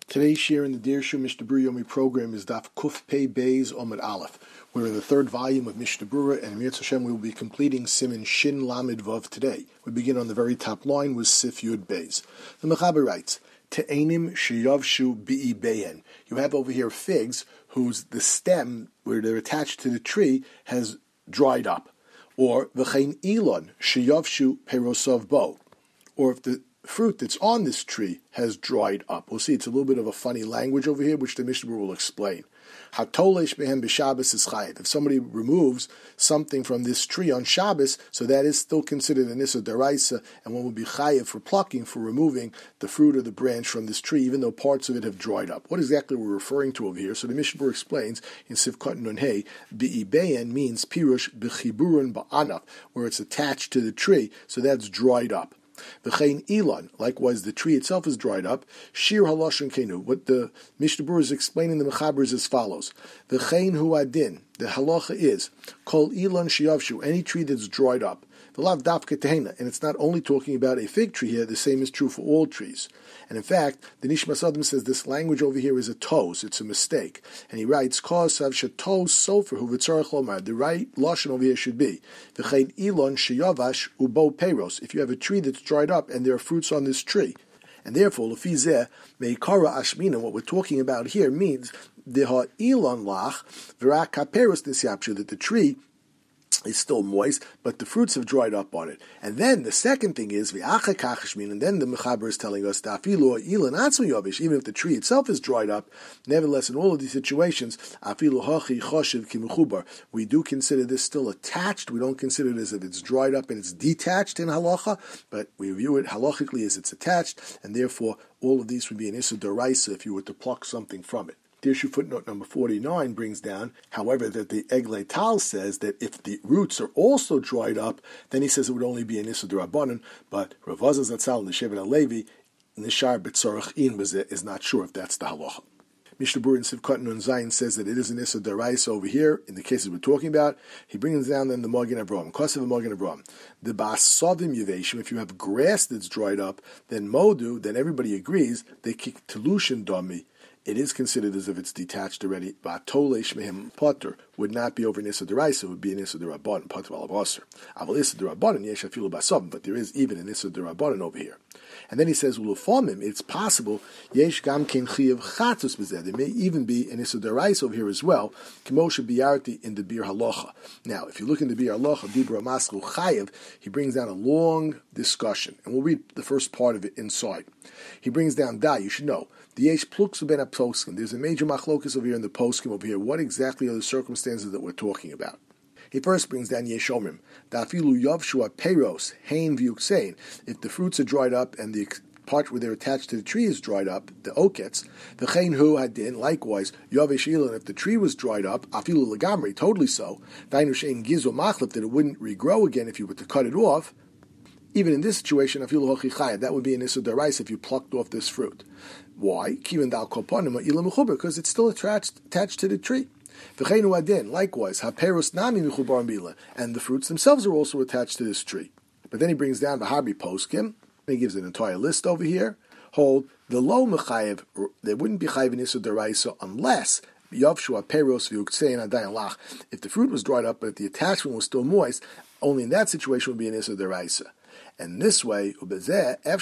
Today's share in the Dirshu Mishnah Berurah Yomi program is Daf Kuf Pei Beis Omid Aleph. We're in the third volume of Mishnah Berurah, and Mirz Hashem we will be completing Siman Shin Lamed Vav today. We begin on the very top line with Sif Yud Beis. The Mechaber writes, Te'enim sheyavshu bi'i beyen. You have over here figs whose the stem, where they're attached to the tree, has dried up. Or V'chein ilon sheyavshu perosov bo. Or if the fruit that's on this tree has dried up. We'll see it's a little bit of a funny language over here, which the Mishnah will explain. Hatolesh behem b'Shabbos is chayiv. If somebody removes something from this tree on Shabbos, so that is still considered an issa deraisa, and one will be chayiv for plucking, for removing the fruit or the branch from this tree, even though parts of it have dried up. What exactly we're referring to over here? So the Mishnah explains in Sivkot Nun Hey, bi'ibeyen means pirush b'chiburun ba'anaf, where it's attached to the tree, so that's dried up. V'chein ilan, likewise the tree itself is dried up. Shir halashon kenu. What the Mishnah Berurah is explaining the Mechaber is as follows: V'chein hu adin. The halacha is kol ilan sheyavshu, any tree that's dried up. V'lav dafka tehena, and it's not only talking about a fig tree here. The same is true for all trees. And in fact, the Nishmas Adam says this language over here is a tos. It's a mistake, and he writes kos sav shetos sofer hu v'tzarech lomar. The right lashon over here should be v'chein ilan sheyavash ubo peros. If you have a tree that's dried up and there are fruits on this tree, and therefore lefizeh meikara ashmina, what we're talking about here means deha ilan lach v'rak kaperos nisyapshu, that the tree is still moist, but the fruits have dried up on it. And then the second thing is v'achakachashmin, and then the Mechaber is telling us afilu ilan atzmi yavish, even if the tree itself is dried up, nevertheless in all of these situations afilu hachi choshev kimechubar, we do consider this still attached. We don't consider it as if it's dried up and it's detached in halacha, but we view it halachically as it's attached, and therefore all of these would be an issa d'oraisa if you were to pluck something from it. The issue footnote number 49 brings down, however, that the Eglei Tal says that if the roots are also dried up, then he says it would only be an Issa D'Rabbanan, but Rav Azaz Zatzal and the Shevet HaLevi, Nishar B'Tzorach In is not sure if that's the halacha. Mishnah Berurah in Sivkot Nun Zayin says that it is an Issa D'Oraisa over here, in the cases we're talking about. He brings down then the Magen Avraham, Kosev Magen Avraham. The Ba'asavim Yeveshim, if you have grass that's dried up, then Modu, then everybody agrees, they kick Telushin Dami. It is considered as if it's detached already. Ba'atoleish mehem potter would not be over an Issa D'Oraisa, it would be an Issa D'Rabbanan, potter alav aser. Aval Issa D'Rabbanan yesh afilu b'asavim, but there is even an Issa D'Rabbanan over here. And then he says, ulufomim, it's possible, yesh gam ken chiyav chatus b'zeh. There may even be an Issa D'Oraisa over here as well, k'moshe biyarti in the Bir Halacha. Now, if you look in the Bir Halacha, Dibra Maslu Chayev, he brings down a long discussion, and we'll read the first part of it inside. He brings down you should know, the yesh pluksu ben poskim. There's a major machlokus over here in the poskim over here. What exactly are the circumstances that we're talking about? He first brings down yeshomim. Dafilu yavshu peros hein v'yuksein. If the fruits are dried up and the part where they're attached to the tree is dried up, the okets, the chein hu hadin, likewise, yavish ilan, if the tree was dried up, afilu legamri, totally so, dainu shein gizu machlif, that it wouldn't regrow again if you were to cut it off. Even in this situation, afilu hochi chayad, that would be an issa d'oraisa if you plucked off this fruit. Why? Because it's still attached to the tree. Likewise, and the fruits themselves are also attached to this tree. But then he brings down the Harbi Poskim, and he gives an entire list over here. Hold the low mechayev, there wouldn't be chayev in issa d'oraisa unless yavshu peros v'yuksein adayin lach. If the fruit was dried up, but if the attachment was still moist, only in that situation would be an issa d'oraisa. And this way, and if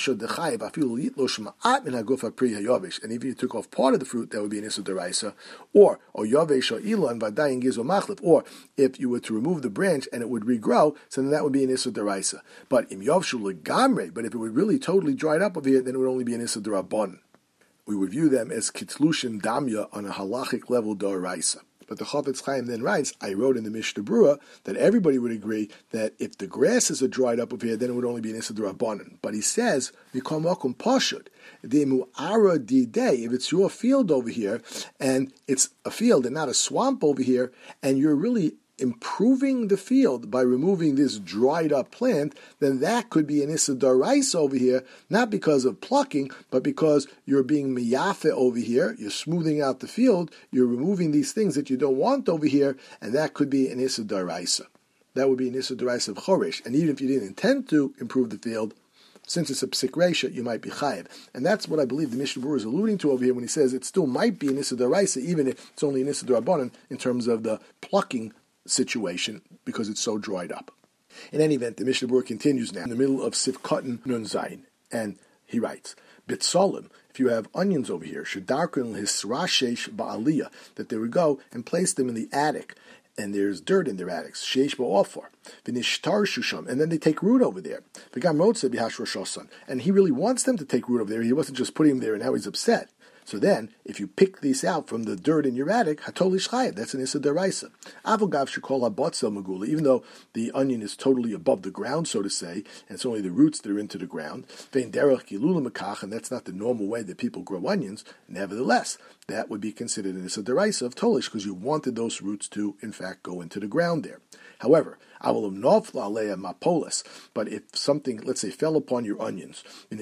you took off part of the fruit, that would be an issa d'oraisa, or yavesh or ilan v'adayin gizo machlif, or if you were to remove the branch and it would regrow, so then that would be an issa d'oraisa. But im yavshu legamre, but if it would really totally dried up over here, then it would only be an issa d'rabbanan. We would view them as kitlushin damya on a halachic level d'oraisa. But the Chafetz Chaim then writes, I wrote in the Mishnah Berurah that everybody would agree that if the grasses are dried up over here, then it would only be an Issa D'Rabbanan. But he says, Mikol Makom Pashut, Demu'ara Didei, if it's your field over here, and it's a field and not a swamp over here, and you're really improving the field by removing this dried up plant, then that could be an Issa D'Oraisa over here, not because of plucking, but because you're being miyafe over here, you're smoothing out the field, you're removing these things that you don't want over here, and that could be an Issa D'Oraisa. That would be an Issa D'Oraisa of Choresh. And even if you didn't intend to improve the field, Since it's a psik resha, you might be chayiv. And that's what I believe the Mishnah Berurah is alluding to over here when he says it still might be an issa d'oraisa, even if it's only an issa d'rabbanan in terms of the plucking situation, because it's so dried up. In any event, the Mishnah Berurah continues now in the middle of Sif Katan Nun Zayin, and he writes, Bitzolim, if you have onions over here, Shadarkun Hisrashesh Ba'aliyah, that they would go and place them in the attic, and there's dirt in their attics, Sheish Ba'ofor, Vinishtar Shusham, and then they take root over there. V'gam Rotze B'Hash Roshosan, and he really wants them to take root over there. He wasn't just putting them there and now he's upset. So then, if you pick these out from the dirt in your attic, hatoli shchayev, that's an issa deraisa. Avogav should call habotzel magula, even though the onion is totally above the ground, so to say, and it's only the roots that are into the ground. Vein derech gilula mekach, and that's not the normal way that people grow onions. Nevertheless, that would be considered an issa deraisa of tolish, because you wanted those roots to, in fact, go into the ground there. However, but if something, let's say, fell upon your onions, and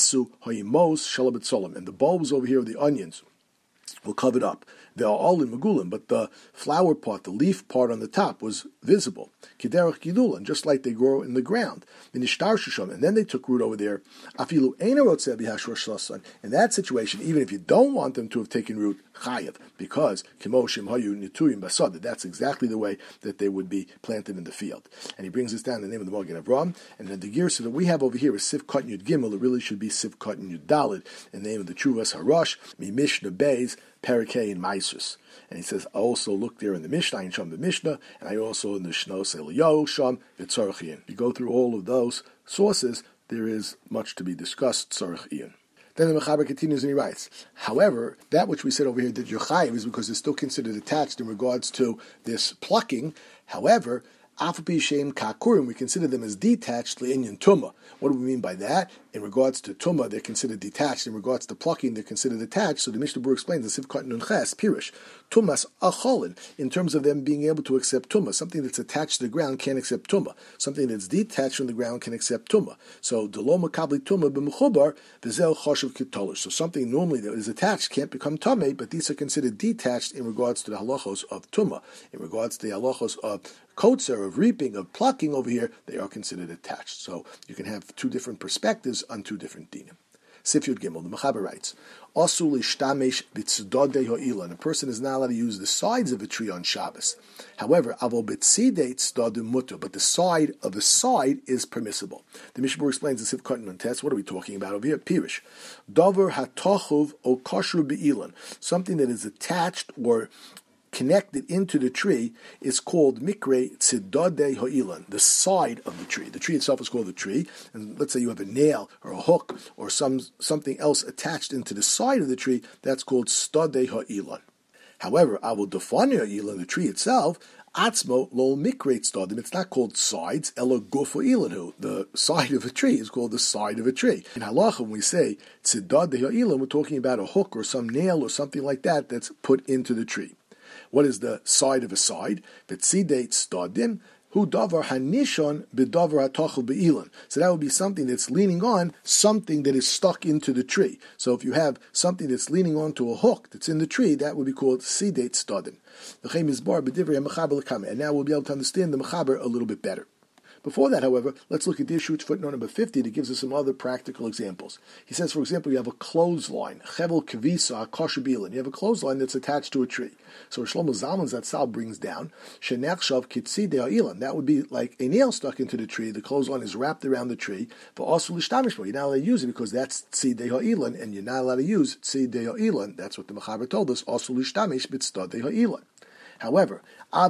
the bulbs over here of the onions will cover it up. They are all in megulim, but the flower part, the leaf part on the top, was visible. Kiderach gilulan, just like they grow in the ground. And then they took root over there. In that situation, even if you don't want them to have taken root, chayav, because that's exactly the way that they would be planted in the field. And he brings this down in the name of the Magen Avraham. And then the girsa that we have over here is Sif Katan Yud Gimel. It really should be Sif Katan Yud Daled in the name of the Chuvas Harosh, Mi Mishnah Beis, Perikei and Maisus. And he says, I also look there in the Mishnah, in Sham the Mishnah, and I also in the Shnos Eliyahu Sham V'Tzorach. You go through all of those sources, there is much to be discussed, Tzorach Ian. Then the Mechaber continues and he writes, however, that which we said over here that you're chayiv is because it's still considered attached in regards to this plucking. However, Afapi Shem Kakurim, we consider them as detached Le'inyan Tumah. What do we mean by that? In regards to Tumah, they're considered detached. In regards to plucking, they're considered attached. So the Mishnah Berurah explains the Sif Katan Nun Ches, Pirish, Tumas Acholin, in terms of them being able to accept Tumah. Something that's attached to the ground can't accept Tumah. Something that's detached from the ground can accept Tumah. So Delo Makabli Tumah b'Mechubar, V'zel Choshev Kitolish. So something normally that is attached can't become Tameh, but these are considered detached in regards to the halachos of Tumah. In regards to the halachos of kotzer, of reaping, of plucking over here, they are considered attached. So you can have two different perspectives on two different dinim. Sif Yud Gimel, the Mechaber writes, Asul ishtamesh b'tzdodei ha'ila. A person is not allowed to use the sides of a tree on Shabbos. However, avol b'tzidei tzdodim mutter, but the side of the side is permissible. The Mishnah Berurah explains the Sif Katan Nun Tes. What are we talking about over here? Pirish. Dover hatochuv o kashru be'ilan. Something that is attached or connected into the tree is called mikre tzidodei ha'ilan, the side of the tree. The tree itself is called the tree, and let's say you have a nail or a hook or something else attached into the side of the tree, that's called stodei ha'ilan. However, avol dafani ha'ilan, the tree itself, atzmo lo mikre tzodim, it's not called sides, elo guf ha'ilan, the side of a tree is called the side of a tree. In halacha, when we say tzidodei ha'ilan, we're talking about a hook or some nail or something like that that's put into the tree. What is the side of a side? V'tzidei tzodim, hu davar hanishon b'davar hatochel be'ilan. So that would be something that's leaning on something that is stuck into the tree. So if you have something that's leaning onto a hook that's in the tree, that would be called tzidei tzodim. And now we'll be able to understand the Mechaber a little bit better. Before that, however, let's look at the issue footnote number 50 that gives us some other practical examples. He says, for example, you have a clothesline, chevel kavisa kosher bilin. You have a clothesline that's attached to a tree. So Shlomo Zalman Zatzal brings down, shenachshav kitzidei ha'ilan. That would be like a nail stuck into the tree. The clothesline is wrapped around the tree. For asul lishtamish, you're not allowed to use it because that's tzidei ha'ilan, and you're not allowed to use tzidei ha'ilan. That's what the Mechaber told us. Asul lishtamish b'tzadei ha'ilan. However, but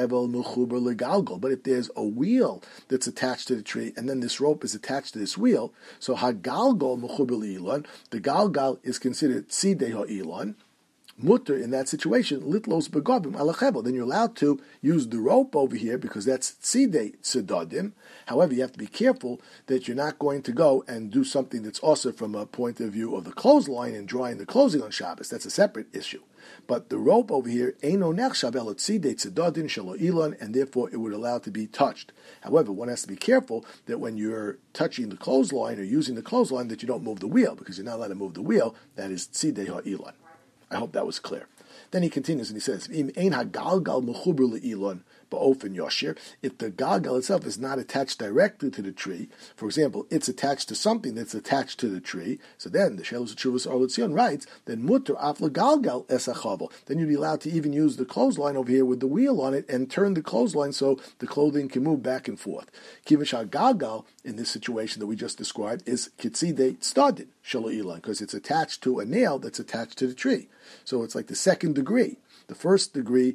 if there's a wheel that's attached to the tree, and then this rope is attached to this wheel, so hagalgal mechuber li'ilon, the galgal is considered tzidei ha'ilon, mutter in that situation, litlos begabim alachevel. Then you're allowed to use the rope over here because that's tzidei tzedadim. However, you have to be careful that you're not going to go and do something that's also from a point of view of the clothesline and drawing the clothing on Shabbos. That's a separate issue. But the rope over here, eino nechshav elo tzidei tzedadin shelo ilon, and therefore it would allow it to be touched. However, one has to be careful that when you're touching the clothesline or using the clothesline that you don't move the wheel, because you're not allowed to move the wheel. That is tzidei ha'ilon. I hope that was clear. Then he continues and he says, "Im ein hagalgal mechuber leilon ba'ofen yoshir." If the galgal itself is not attached directly to the tree, for example, it's attached to something that's attached to the tree, so then the Shelos Tshuvos Or L'Tzion writes, then mutter af legalgal es hachavel. Then you'd be allowed to even use the clothesline over here with the wheel on it and turn the clothesline so the clothing can move back and forth. Kivish galgal in this situation that we just described is kitzidei tzadin shelo ilan, because it's attached to a nail that's attached to the tree. So it's like the second degree. The first degree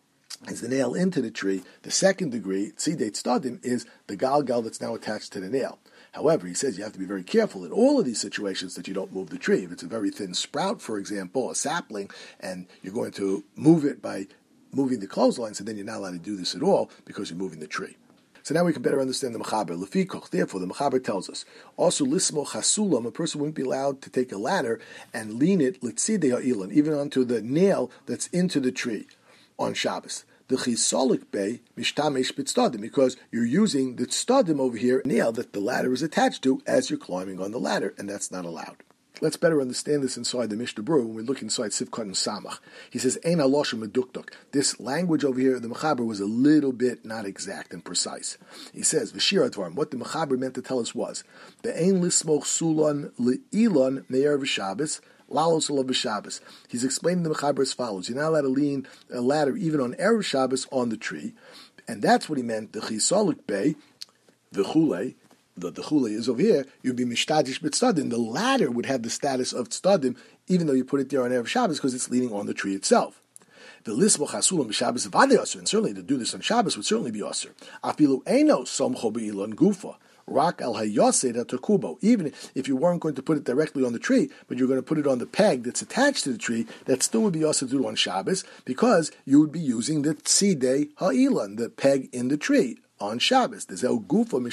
is the nail into the tree. The second degree, tzidei tzadin, is the galgal that's now attached to the nail. However, he says you have to be very careful in all of these situations that you don't move the tree. If it's a very thin sprout, for example, a sapling, and you're going to move it by moving the clothesline, so then you're not allowed to do this at all because you're moving the tree. So now we can better understand the Mechaber. Lefikoch, therefore, the Mechaber tells us, also lismo chasulam, a person wouldn't be allowed to take a ladder and lean it litzidei ha'ilan, even onto the nail that's into the tree on Shabbos. The chisolik bay mishtamesh b'tzdadim, because you're using the tzdadim over here, nail that the ladder is attached to as you're climbing on the ladder, and that's not allowed. Let's better understand this inside the Mishnah Berurah when we look inside Sivkot and Samach. He says, Ein haloshem medukduk. This language over here, the Mechaber, was a little bit not exact and precise. He says, V'shir advarim, what the Mechaber meant to tell us was, the Ein lismoch sulan le'ilon me'er v'Shabbos, lalos alav b'Shabbos. He's explaining the Mechaber as follows. You're not allowed to lean a ladder even on Erev Shabbos on the tree. And that's what he meant, the chisolik bay, v'chulei, the chule is over here, you'd be mishtadish b'tzadin. The ladder would have the status of tzdadim, even though you put it there on Erev Shabbos, because it's leaning on the tree itself. The lismo chasulam b'Shabbos v'adei aser, and certainly to do this on Shabbos would certainly be aser. Afilu eino somcho be'ilon gufa, rak al hayosed atakubo. Even if you weren't going to put it directly on the tree, but you're going to put it on the peg that's attached to the tree, that still would be aser to do on Shabbos, because you would be using the tzidei ha'ilon, the peg in the tree, on Shabbos. So what the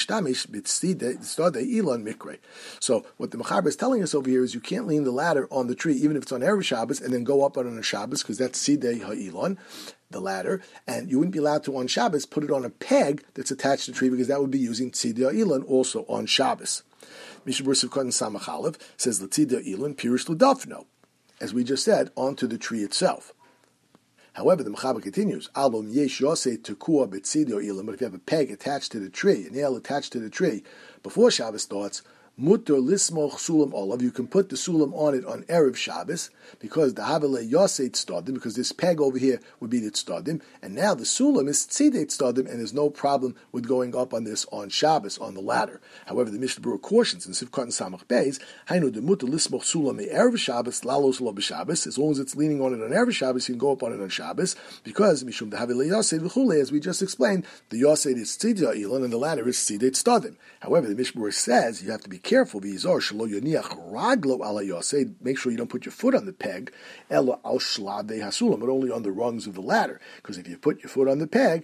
Mechaber is telling us over here is you can't lean the ladder on the tree, even if it's on Erev Shabbos, and then go up on a Shabbos, because that's Sidei Ha'ilon, the ladder, and you wouldn't be allowed to on Shabbos put it on a peg that's attached to the tree, because that would be using Sidei Ha'ilon also on Shabbos. Mishnah Berurah Sivkot and Samach Aleph says L'Sidei Ha'ilon Pirush L'Dafno, as we just said, onto the tree itself. However, the Mechaber continues, Album yesh yosei tekua b'tzidio ilim, but if you have a peg attached to the tree, a nail attached to the tree, before Shabbos starts, mutter lismoch sulam olav, you can put the sulam on it on Erev Shabbos, because the havele yosei tzdadim, because this peg over here would be the tzdadim, and now the sulam is tzidei tzdadim, and there's no problem with going up on this on Shabbos, on the ladder. However, the Mishnah Berurah cautions in Sivkot and Samach Beis, hainu de mutter lismoch sulam Erev Shabbos, lalos lo b'Shabbos, as long as it's leaning on it on Erev Shabbos, you can go up on it on Shabbos, because mishum the havele yosei v'chule, as we just explained, the yosei is tzidei ilan, and the ladder is tzidei tzdadim. However, the Mishnah Berurah says you have to be careful. Make sure you don't put your foot on the peg, but only on the rungs of the ladder. Because if you put your foot on the peg,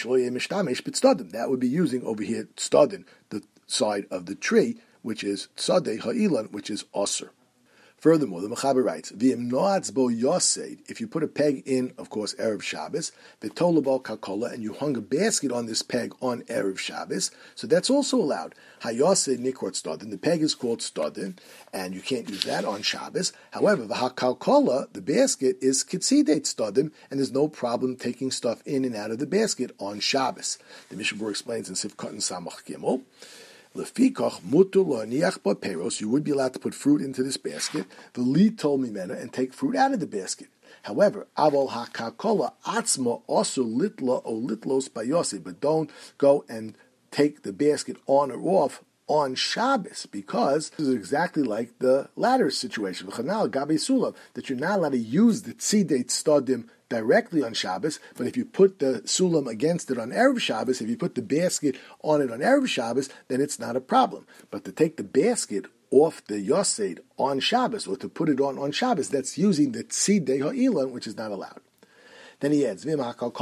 that would be using over here tzadin, the side of the tree, which is tzadei ha'ilan, which is aser. Furthermore, the Mechaber writes, "V'im noatz bo yosed." If you put a peg in, of course, Erev Shabbos, v'tolabal kakola, and you hung a basket on this peg on Erev Shabbos, so that's also allowed. Hayosed nikrot stadin. The peg is called stadin, and you can't use that on Shabbos. However, the hakakola, the basket, is kitzidet stadin, and there's no problem taking stuff in and out of the basket on Shabbos. The Mishnah Berurah explains in Sivkot and Samach Gimel. Lefikach mutu lo'aniach ba'peros, you would be allowed to put fruit into this basket. The lead told me mena, and take fruit out of the basket. However, avol hakakola atzma also litla o litlos bayose, but don't go and take the basket on or off on Shabbos, because this is exactly like the ladder situation, that you're not allowed to use the tzidei tzdadim directly on Shabbos, but if you put the sulam against it on Erev Shabbos, if you put the basket on it on Erev Shabbos, then it's not a problem. But to take the basket off the yosed on Shabbos, or to put it on Shabbos, that's using the tzidei ha'ilan, which is not allowed. Then he adds, if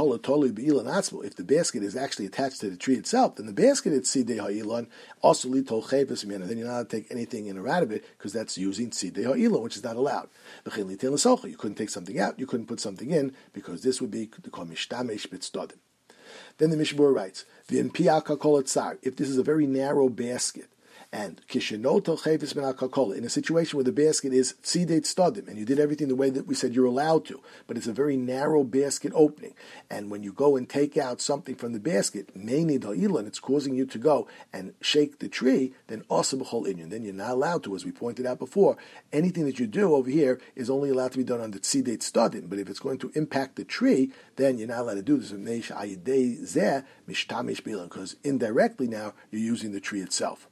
the basket is actually attached to the tree itself, then the basket is tzidei ha'ilan, also li tol chayvus miyana. Then you're not allowed to take anything in or out of it, because that's using tzidei ha'ilan, which is not allowed. You couldn't take something out, you couldn't put something in, because this would be called mishtamesh b'tzdadim. Then the Mishnah Berurah writes, if this is a very narrow basket, And Kishinoto Chavis Min HaKakola, in a situation where the basket is Tzidei Stadim, and you did everything the way that we said you're allowed to, but it's a very narrow basket opening, and when you go and take out something from the basket, Meini Da'ilan, it's causing you to go and shake the tree, then also B'chol Inyan. Then you're not allowed to, as we pointed out before. Anything that you do over here is only allowed to be done on the Tzidei Stadim, but if it's going to impact the tree, then you're not allowed to do this, because indirectly now you're using the tree itself.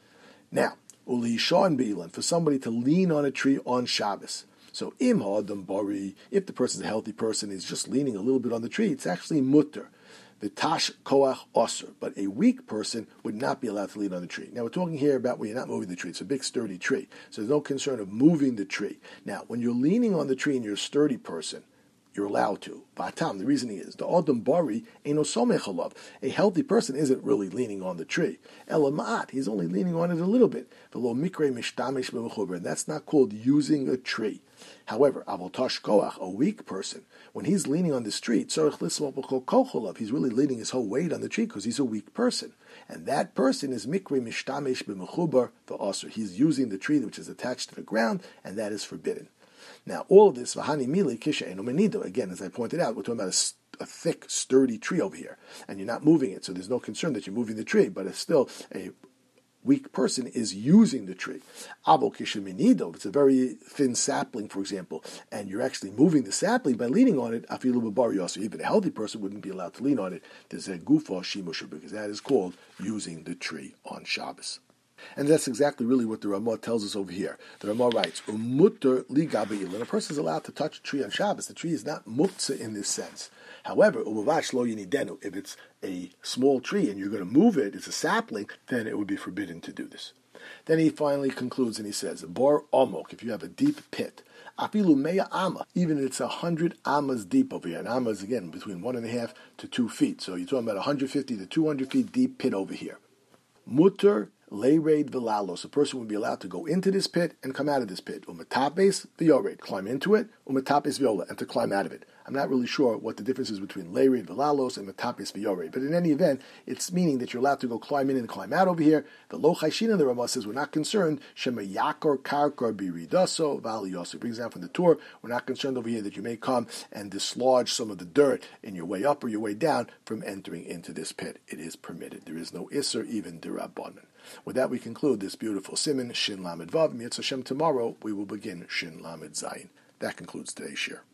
Now, Ulishan Beilan, for somebody to lean on a tree on Shabbos. So, Im Ha'adam Bari, if the person's a healthy person, is just leaning a little bit on the tree, it's actually mutter. The Tash Koach Osir. But a weak person would not be allowed to lean on the tree. Now, we're talking here about where you're not moving the tree. It's a big, sturdy tree. So there's no concern of moving the tree. Now, when you're leaning on the tree and you're a sturdy person, you're allowed to. Batam, the reasoning is, the Adam Bari ain't no somech. A healthy person isn't really leaning on the tree. Elamat, he's only leaning on it a little bit. V'lo mikre mishtamish b'mechuber, and that's not called using a tree. However, avotash koach, a weak person, when he's leaning on this tree, tzorich lismo b'chol kocholav, he's really leaning his whole weight on the tree because he's a weak person. And that person is mikre mishtamish b'mechuber v'asur. He's using the tree which is attached to the ground, and that is forbidden. Now, all of this, v'hani mili kisha eno menido, again, as I pointed out, we're talking about a thick, sturdy tree over here, and you're not moving it, so there's no concern that you're moving the tree, but it's still a weak person is using the tree. Abo kisha menido, if it's a very thin sapling, for example, and you're actually moving the sapling by leaning on it, afilu b'bar yosu, even a healthy person wouldn't be allowed to lean on it. There's a gufa shimusha, because that is called using the tree on Shabbos. And that's exactly really what the Ramah tells us over here. The Ramah writes, Umutter li gabi ilin. A person is allowed to touch a tree on Shabbos. The tree is not muktzah in this sense. However, umuvash lo yinidenu. If it's a small tree and you're going to move it, it's a sapling, then it would be forbidden to do this. Then he finally concludes and he says, Bar omok, if you have a deep pit, afilu meya amma, even if it's 100 ammas deep over here. And amma is, again, between 1.5 to 2 feet. So you're talking about 150 to 200 feet deep pit over here. Mutter Leired v'lalos, a person would be allowed to go into this pit and come out of this pit. Umatapes v'yored, climb into it. Umatapes v'yola, and to climb out of it. I'm not really sure what the difference is between leired v'lalos and matapes v'yored, but in any event, it's meaning that you're allowed to go climb in and climb out over here. The lo chayshin, the Ramah says, we're not concerned. Shema yakor karkar biridaso v'aliyosu. Brings out from the Torah, we're not concerned over here that you may come and dislodge some of the dirt in your way up or your way down from entering into this pit. It is permitted. There is no isser, even dirabanan. With that, we conclude this beautiful siman, Shin Lamed Vav. Mitzvah Hashem, tomorrow we will begin Shin Lamed Zayin. That concludes today's shir.